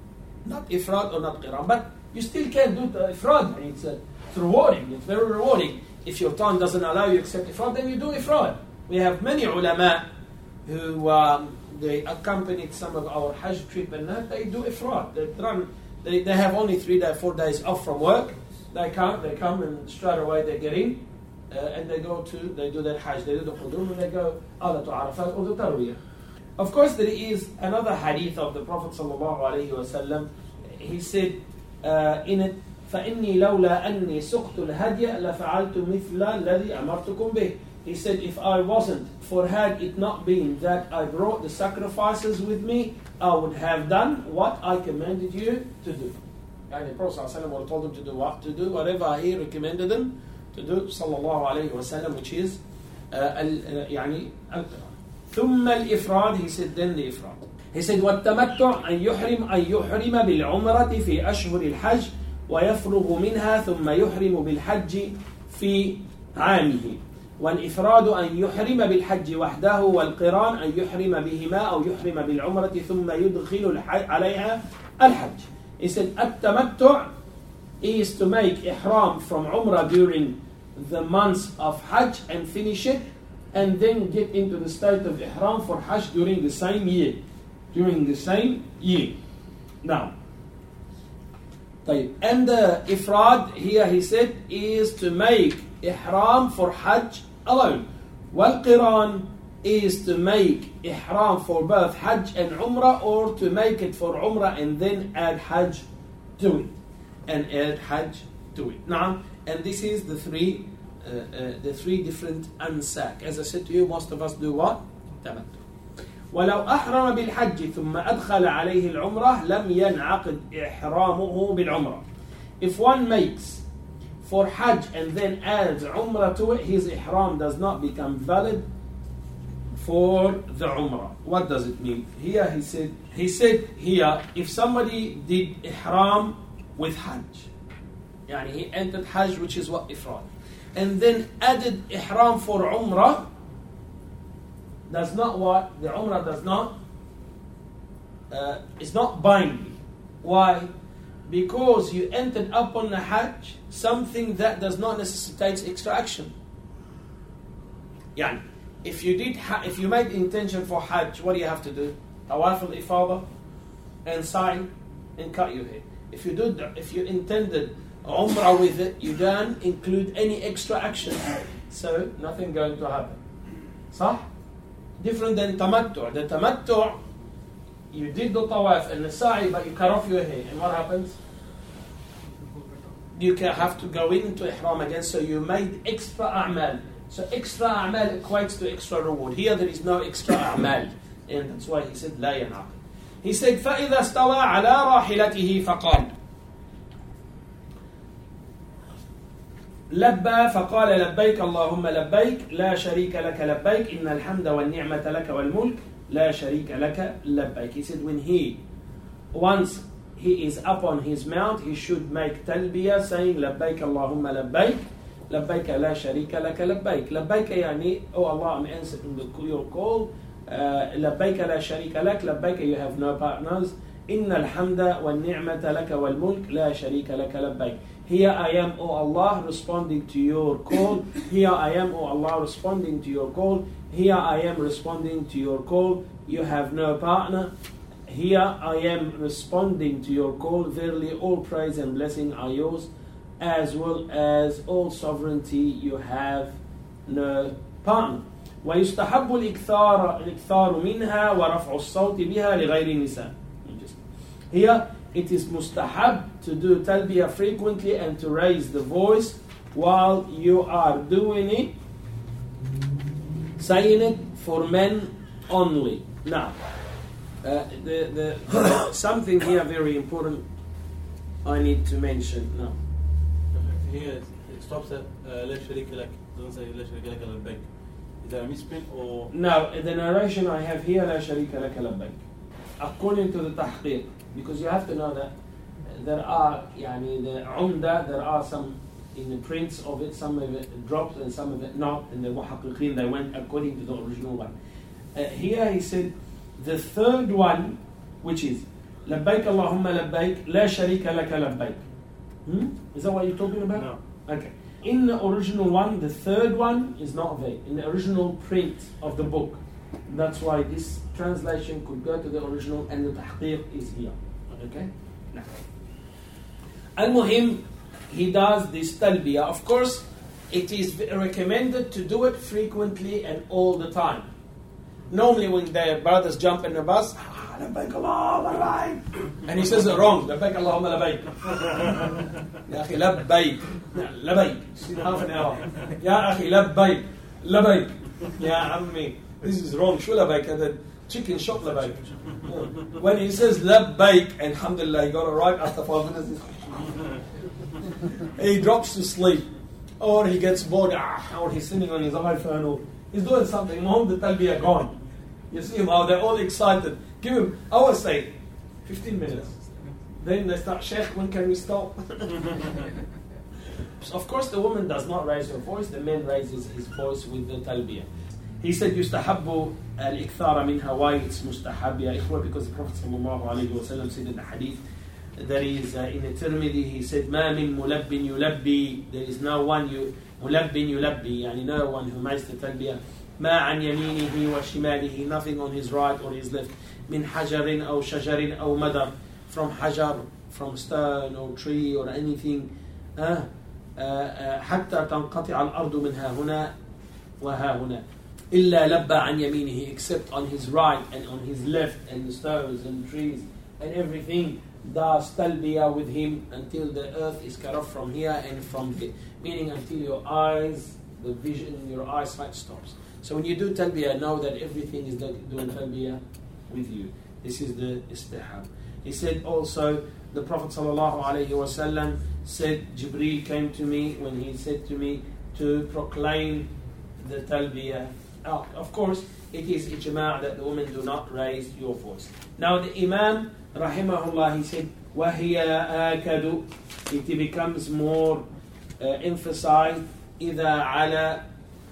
Not ifrad or not qiran. But you still can do the ifrad. And it's, uh, it's rewarding. It's very rewarding. If your time doesn't allow you to accept ifrad, then you do ifrad. We have many ulama who um, they accompanied some of our Hajj trip and that, they do ifrad. They run. They, they have only three days, four days off from work. They come, they come and straight away they get in, uh, and they go to, they do their Hajj, they do the Qudum, and they go either to Arafat or to Tarwiyah. Of course, there is another hadith of the Prophet sallallahu alaihi wasallam. He said uh, in it, فَإِنِّي لَوْلَا أَنِّي سُقْتُ الْهَدْيَ لَفَعَلْتُ مِثْلَ الَّذِي أَمَرْتُكُمْ بِهِ. He said, if I wasn't, for had it not been that I brought the sacrifices with me, I would have done what I commanded you to do. And the Prophet ﷺ told them to do what? To do whatever he recommended them to do, sallallahu alayhi wa sallam, which is uh, al, uh, يعني al-Qur'an. ثم الإفراد, he said, then the ifrad. He said, والتمتع أن يحرم أن يحرم بالعمرة في أشهر الحج ويفرغ منها ثم يحرم بالحج في عامه. والإفراد أن يحرم بالحج وحده والقران أن يحرم بهما أو يحرم بالعمرة ثم يدخل عليها الحج. He said التمتع is to make ihram from Umrah during the months of Hajj and finish it, and then get into the state of ihram for Hajj during the same year. During the same year. Now, طيب. And the ifrad here, he said, is to make ihram for Hajj alone. Wal-qiran is to make ihram for both Hajj and Umrah, or to make it for Umrah and then add Hajj to it. And add Hajj to it. Now, and this is the three uh, uh, the three different ansak. As I said to you, most of us do what? Tamattu. ولو أحرم بالحج ثم أدخل عليه العمرة لم ينعقد إحرامه بالعمرة. If one makes for Hajj and then adds Umrah to it, his Ihram does not become valid for the Umrah. What does it mean? Here he said, he said here, if somebody did Ihram with Hajj, يعني he entered Hajj, which is what Ifrad, and then added Ihram for Umrah, does not what? The Umrah does not, uh, it's not binding. Why? Because you entered upon the Hajj something that does not necessitate extra action. Yani, if you did, if you made intention for Hajj, what do you have to do? Tawaf al-Ifada and sa'i and cut your hair. If you did, if you intended Umrah with it, you don't include any extra action, so nothing going to happen. صح? Different than tamattu'. The tamattu', you did the tawaf and the sa'i, but you cut off your hair, and what happens? You can have to go into ihram again, so you made extra a'mal. So extra a'mal equates to extra reward. Here there is no extra a'mal. And that's why he said لا ينعقد. He said فإذا استوى على راحلته فقال لبى فقال لبيك اللهم لبيك لا شريك لك لبيك إن الحمد والنعمة لك والملك لا شريك لك لبيك. He said when he once he is up on his mount, he should make talbiyah saying لبيك اللهم لبيك لبيك لا شريك لك لبيك. لبيك يعني oh Allah, I'm answering the, your call. uh, لبيك لا شريك لك لبيك, you have no partners. إن الحمد والنعمة لك والملك لا شريك لك لبيك. Here I am, O Allah, responding to your call. Here I am, O Allah, responding to your call. Here I am responding to your call. You have no partner. Here I am responding to your call. Verily, all praise and blessing are yours, as well as all sovereignty. You have no partner. ويستحب الإكثار الإكثار منها ورفع الصوت بها لغير النساء. Here it is mustahab to do talbiyah frequently and to raise the voice while you are doing it, saying it for men only. Now, uh, the, the something here very important I need to mention now. Here it stops at لا شريك لك. Doesn't say لا شريك لك لبيك. Is that a misprint or? No, the narration I have here لا شريك لك لبيك. According to the tahqiq, because you have to know that there are يعني the umda, there are some in the prints of it, some of it dropped and some of it not, and the muhaqqiqin they went according to the original one. Uh, here he said the third one, which is لبيك اللهم لبيك لا شريك لك لبيك. Hmm? Is that what you're talking about? No. Okay. In the original one, the third one is not there. In the original print of the book. That's why this translation could go to the original and the tahqiq is here. Okay? Now. Al-Muhim, he does this talbiyah. Of course, it is recommended to do it frequently and all the time. Normally when the brothers jump in the bus, لبيك اللهم لبيك, and he says it wrong, لبيك اللهم لبيك. يا أخي لبيك لبيك half an hour. يا أخي لبيك لبيك يا عمي. This is wrong. شو لبيك? هذا chicken shop لبيك. When he says لبيك, and alhamdulillah he got it right after five minutes, he drops to sleep, or he gets bored, or he's sitting on his iPhone, or he's doing something. Mom, the talbiyah gone. You see him how they're all excited. Give him, I would say, fifteen minutes. Then they start, Sheikh, when can we stop? So of course, the woman does not raise her voice. The man raises his voice with the talbiyah. He said, يستحب الإكثار منها. Why it's mustahab, ya ikhwa? Because the Prophet sallallahu alayhi wa sallam said in the hadith, there is uh, in the Tirmidhi, he said, ما من ملب يلبي. There is no one you ملب يلبي, يعني no one who makes the talbiyah. ما عن يمينه وشماله, nothing on his right or his left. من حجر أو شجر أو مدر, from حجر, from stone or tree or anything. uh, uh, uh, حتى تنقطع الأرض منها هنا وها هنا. إلا لبى عن يمينه, except on his right and on his left, and the stones and trees and everything does talbiyah with him until the earth is cut off from here and from here, meaning until your eyes, the vision in your eyesight stops. So when you do talbiyah, know that everything is doing talbiyah with you. This is the istihab. He said also, the Prophet sallallahu alaihi wasallam said, Jibreel came to me when he said to me to proclaim the talbiyah. Oh, of course, it is ijma' that the women do not raise your voice. Now the Imam, rahimahullah, he said, وَهِيَ آكَدُ. It becomes more uh, emphasized إِذَا عَلَى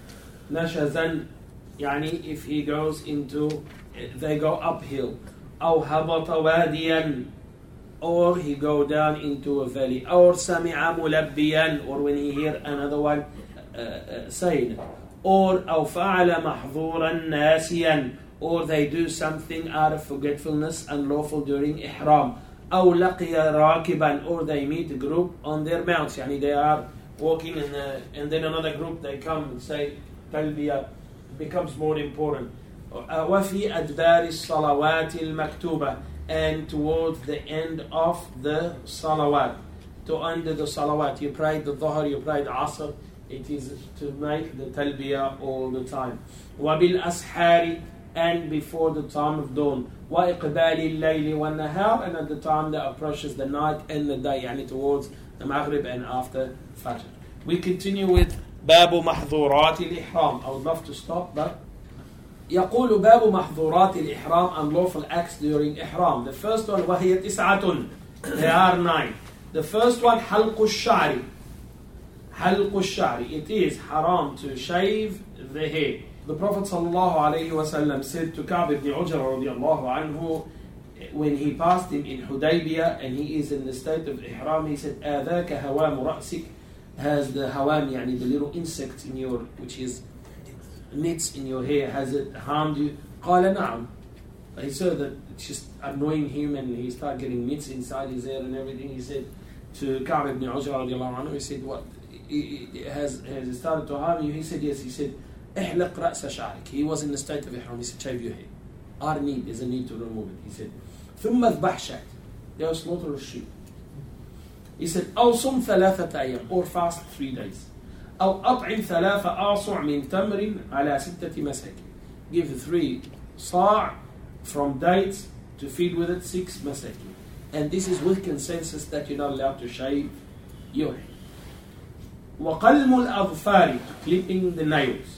نَشَزًا, يعني if he goes into, they go uphill. أو هبط واديا, or he go down into a valley. Or سمع ملبيا, or when he hear another one uh, uh, saying it. Or أو فعل محظورا ناسيا, or they do something out of forgetfulness unlawful during ihram. أو لقي راكبا, or they meet a group on their mounts, يعني they are walking and, uh, and then another group they come and say talbiyah, becomes more important. وفي أدبار الصلوات المكتوبة, and towards the end of the salawat, to under the salawat. You prayed the dhuhr, you prayed asr, It is to make the talbiyah all the time. وَبِالْأَسْحَارِ and before the time of dawn. وَإِقْبَالِ اللَّيْلِ وَالنَّهَارِ and at the time that approaches the night and the day, يعني towards the Maghrib and after Fajr. We continue with باب محظورات الإحرام. I would love to stop, but يقول باب محظورات الإحرام, unlawful acts during إحرام. The first one وهي تسعة. There are nine. The first one حلق الشعر. حلق الشعر. It is haram to shave the hair. The Prophet ﷺ said to Ka'b ibn Ujra radiallahu anhu, when he passed him in Hudaybiyah and he is in the state of ihram, he said, آذاك هوام رأسك, has the hawam, yani the little insect in your, which is nits in your hair, has it harmed you? قال نعم. He saw that it's just annoying him and he started getting nits inside his hair and everything. He said to Ka'b ibn Ujra radiallahu anhu, he said, what, has, has it started to harm you? He said, yes. He said, احلق رأس شعرك. He was in the state of ihram. He said, shave your hair. Our need, there's a need to remove it. He said, ثم اذبح شاة. They slaughter a sheep. He said, أو صم ثلاثة أيام, or fast three days. أو أطعم ثلاثة آصع من تمر على ستة مساكين. Give three صاع from dates to feed with it six masakin. And this is with consensus that you're not allowed to shave your hair. وقلم الأظفار, clipping the nails.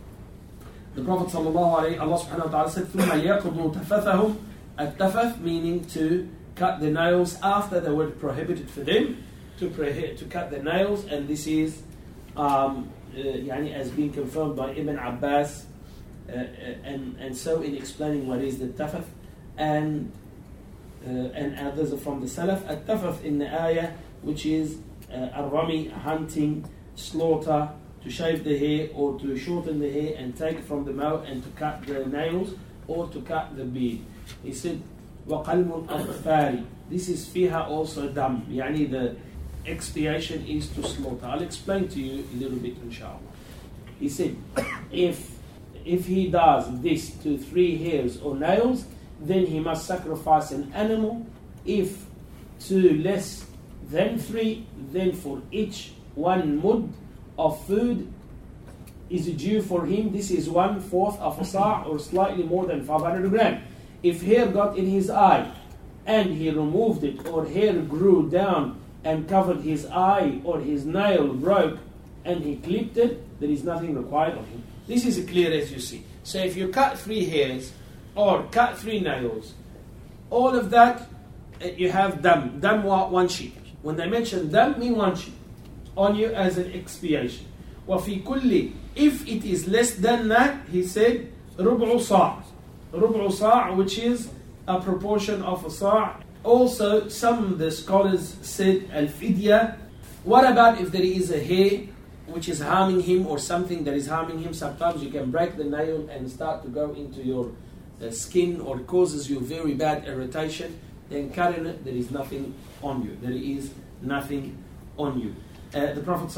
The Prophet sallallahu alayhi, Allah subhanahu wa ta'ala said, ثُمَّ يَقْضُوا تَفَثَهُمْ. At-tafath meaning to cut the nails after they were prohibited for them to prohi- to cut the nails, and this is um, uh, yani as being confirmed by Ibn Abbas, uh, uh, and and so in explaining what is the tafath, and uh, and others are from the Salaf. At-tafath in the ayah, which is uh, ar-rami, hunting, slaughter, to shave the hair or to shorten the hair and take from the mouth and to cut the nails or to cut the beard. He said, وَقَلْمُ الْأَظْفَارِ. This is fiha also dam. Yani the expiation is to slaughter. I'll explain to you a little bit inshallah. He said, if if he does this to three hairs or nails, then he must sacrifice an animal. If to less than three, then for each one mud of food is due for him. This is one fourth of a sa' or slightly more than five hundred grams. If hair got in his eye and he removed it, or hair grew down and covered his eye, or his nail broke and he clipped it, there is nothing required of him. This is clear as you see. So if you cut three hairs or cut three nails, all of that you have dam. Dam one sheep. When they mention dam, mean one sheep on you as an expiation. وَفِي كُلِّ, if it is less than that, he said رُبْعُ صَاع. رُبْعُ صَاع, which is a proportion of a sa'. Also, some of the scholars said al-fidya. What about if there is a hair which is harming him or something that is harming him? Sometimes you can break the nail and start to go into your uh, skin or causes you very bad irritation. Then cutting it, there is nothing on you. There is nothing on you. Uh, the Prophet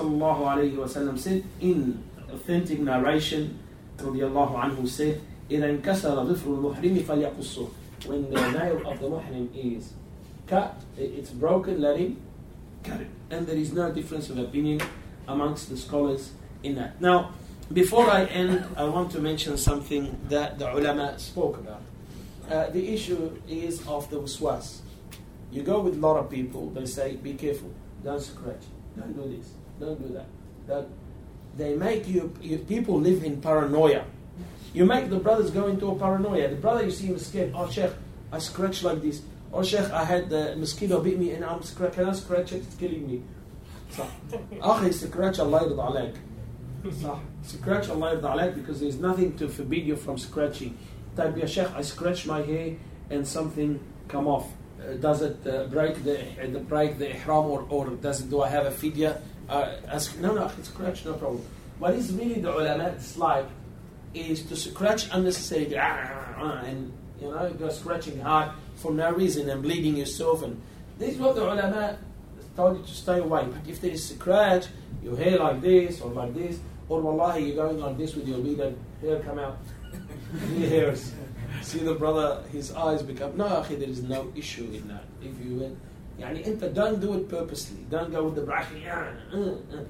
ﷺ said in authentic narration, radiallahu anhu said, إِذَا انْكَسَرَ ظِفْرُ الْمُحْرِمِ فَلْيَقُصُّهُ. When the nail of the muhrim is cut, it's broken, let him cut it. And there is no difference of opinion amongst the scholars in that. Now, before I end, I want to mention something that the ulama spoke about. Uh, the issue is of the waswas. You go with a lot of people, they say, be careful, don't scratch, don't do this, don't do that. Don't. They make you, you, people live in paranoia. You make the brothers go into a paranoia. The brother, you see him scared, oh Sheikh, I scratch like this. Oh Sheikh, I had the mosquito bit me and I'm scratch, can I scratch it? It's killing me. صح. أخي scratch Allah يرضى عليك. صح. Scratch Allah يرضى عليك, because there's nothing to forbid you from scratching. Type, ya Sheikh, I scratch my hair and something come off. Uh, does it uh, break the uh, break the ihram, or, or does it, do I have a fidya? Uh, ask, no, no, it's scratch, no problem. What is really the ulama dislike is to scratch unnecessarily and you know go scratching hard for no reason and bleeding yourself. And this is what the ulama told you to stay away. But if there is scratch, your hair like this or like this, or wallahi you're going like this with your beard and hair come out, your hairs. See the brother, his eyes become. No, akhi, there is no issue in that. If you went, yani, don't do it purposely. Don't go with the bracket.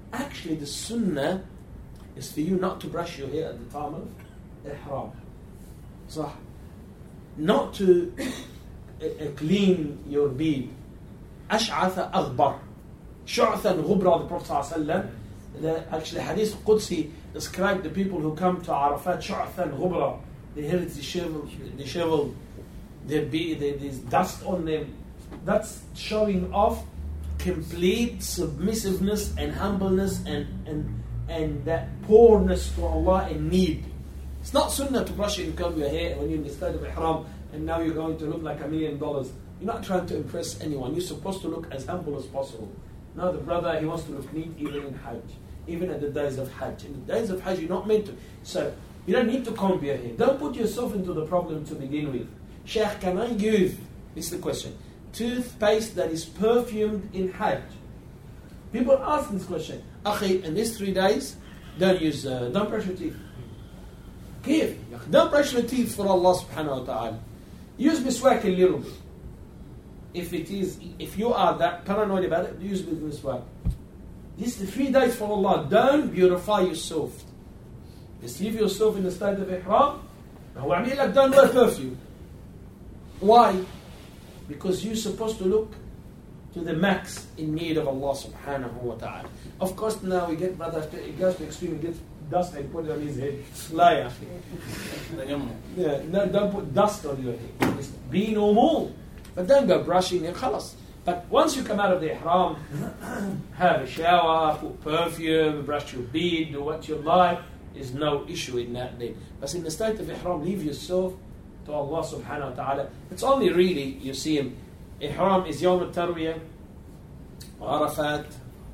Actually, the sunnah is for you not to brush your hair at the time of ihram. صح. Not to uh, uh, clean your beard. أشعث أغبر. شعثا غبرة, the Prophet ﷺ, the actually Hadith Qudsi described the people who come to Arafat, شعثا غبرة. They have disheveled, disheveled, their beard, there's dust on them. That's showing off complete submissiveness and humbleness and, and, and that poorness to Allah and need. It's not sunnah to brush and comb your hair when you're in the state of ihram and now you're going to look like a million dollars. You're not trying to impress anyone. You're supposed to look as humble as possible. Now the brother, he wants to look neat even in Hajj, even at the days of Hajj. In the days of Hajj, you're not meant to. So you don't need to comb your hair. Don't put yourself into the problem to begin with. Sheikh, can I use, this is the question, toothpaste that is perfumed in Hajj? People ask this question. Akhi, in these three days, don't use, uh, don't brush your teeth. Kif? Don't brush your teeth for Allah subhanahu wa ta'ala. Use miswak a little bit. If it is, if you are that paranoid about it, use with miswak. These are the three days for Allah. Don't beautify yourself. Just leave yourself in the state of ihram. Don't wear perfume. Why? Because you're supposed to look to the max in need of Allah subhanahu wa ta'ala. Of course, now we get brother, it goes to extreme, he gets dust and put it on his head. Liar. Yeah, no, don't put dust on your head. Just be normal. But don't go brushing and khalas. But once you come out of the ihram, have a shower, put perfume, brush your beard, do what you like, there's no issue in that then. But in the state of ihram, leave yourself to Allah subhanahu wa ta'ala. It's only really, you see him, ihram is Yawm al-Tarwiyah, Arafat,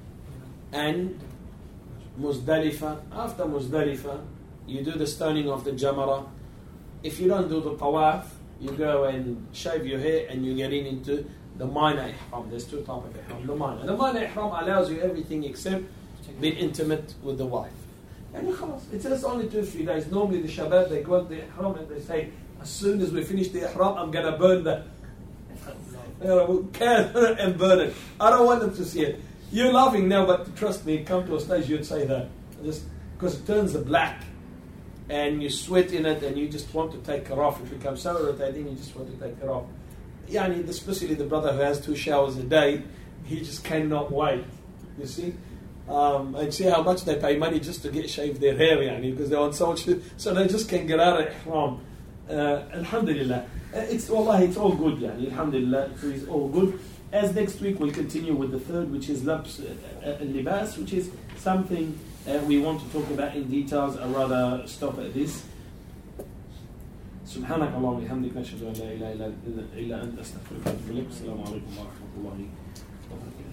and Muzdalifah. After Muzdalifah, you do the stoning of the Jamara. If you don't do the tawaf, you go and shave your hair and you get in into the minor ihram. There's two types of ihram. The minor. The minor ihram allows you everything except being intimate with the wife. And it says only two or three days. Normally the Shabbat, they go to the ihram and they say, as soon as we finish the ihram, I'm going to burn that. And burn it. I don't want them to see it. You're laughing now, but trust me, come to a stage you'd say that. Just because it turns black and you sweat in it and you just want to take it off. It becomes so irritating, you just want to take it off. Yani, especially the brother who has two showers a day, he just cannot wait. You see? Um, and see how much they pay money just to get shaved their hair, yani, because they want so much, so they just can get out of ihram. Uh, alhamdulillah. Uh, it's wallahi, it's all good, yani, alhamdulillah, it's all good. As next week we'll continue with the third, which is labs al-libas, which is something uh, we want to talk about in details. I'd rather stop at this. سبحانك اللهم وبحمدك نشهد ان لا اله الا انت استغفرك واتوب اليك. السلام عليكم ورحمه الله وبركاته.